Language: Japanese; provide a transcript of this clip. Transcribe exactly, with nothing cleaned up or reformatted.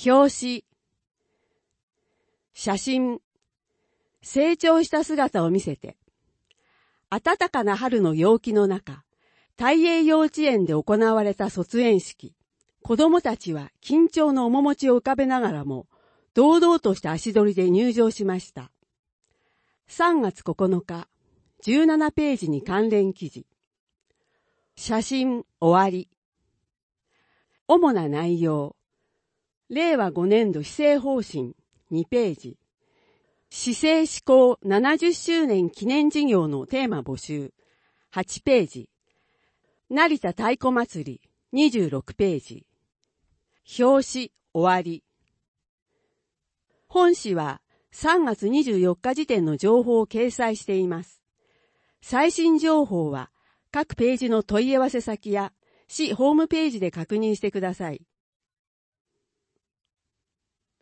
表紙。写真。成長した姿を見せて。暖かな春の陽気の中、大英幼稚園で行われた卒園式。子供たちは緊張の面持ちを浮かべながらも、堂々とした足取りで入場しました。さんがつここのか、じゅうななページに関連記事。写真終わり。主な内容。れいわごねんど施政方針にページ。市政施行ななじゅっしゅうねん記念事業のテーマ募集はちページ。成田太鼓祭りにじゅうろくページ。表紙終わり。本誌はさんがつにじゅうよっか時点の情報を掲載しています。最新情報は各ページの問い合わせ先や市ホームページで確認してください。